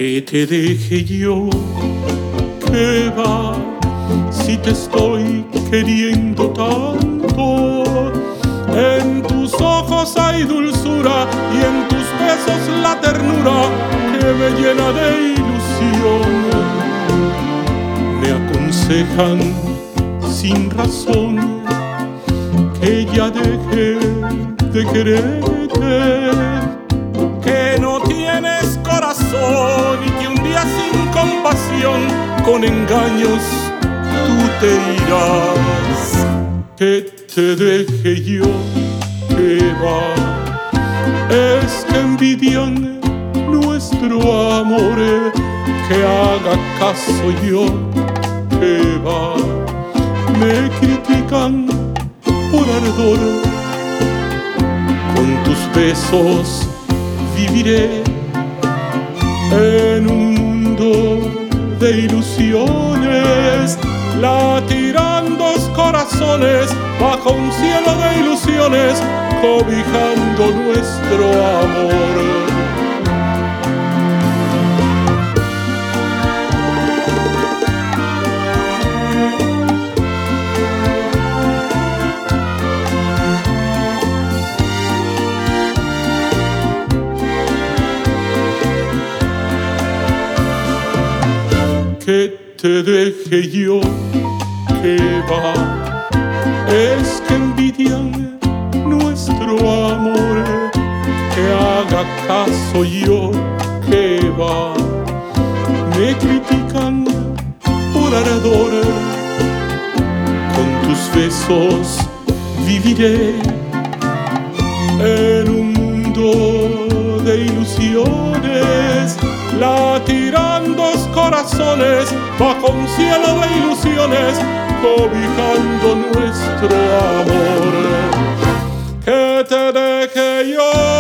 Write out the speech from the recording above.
Que te deje yo, que va, si te estoy queriendo tanto. En tus ojos hay dulzura y en tus besos la ternura que me llena de ilusión. Me aconsejan sin razón que ya deje de quererte, que no tienes corazón y que un día sin compasión con engaños tú te irás. Que te deje yo, que va, es que envidian nuestro amor, que haga caso yo, que va, me critican por ardor, con tus besos viviré en un mundo de ilusiones, latirán dos corazones bajo un cielo de ilusiones, cobijando nuestro amor. Que te deje yo, que va, es que envidian nuestro amor, que haga caso yo, que va, me critican por ardor, con tus besos viviré en un mundo de ilusiones, latirán dos corazones bajo un cielo de ilusiones, cobijando nuestro amor. Que te deje yo,